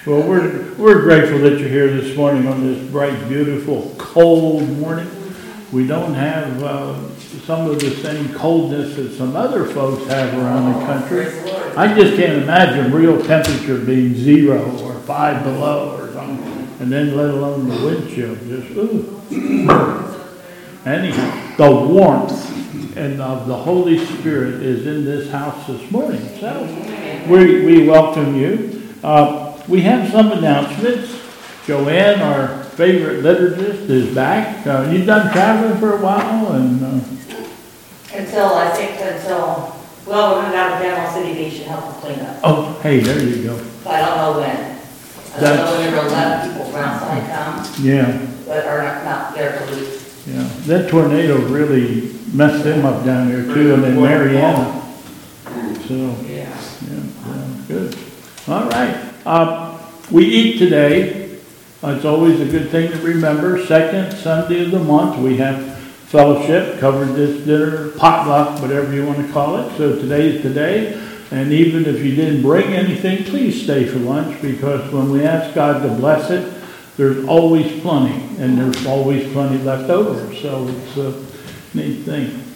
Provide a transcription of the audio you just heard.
Well, we're grateful that you're here this morning on this bright, beautiful, cold morning. We don't have some of the same coldness that some other folks have around the country. I just can't imagine real temperature being 0 or 5 below or something, and then let alone the wind chill. Just ooh. Anyhow, the warmth and of the Holy Spirit is in this house this morning. So we welcome you. We have some announcements. Joanne, our favorite liturgist, is back. You've done traveling for a while, and until we're going down to Panama City Beach and help them clean up. oh, hey, there you go. But I don't know when. I don't know when they're going to let people from outside come, Yeah, but are not there for weeks. yeah. That tornado really messed them up down there too, and then Mariana. So. Yeah. Yeah, good. All right. We eat today. It's always a good thing to remember. Second Sunday of the month, we have fellowship, covered this dinner, potluck, whatever you want to call it. So today is the day. And even if you didn't bring anything, please stay for lunch, because when we ask God to bless it, there's always plenty, and there's always plenty left over. So it's a neat thing.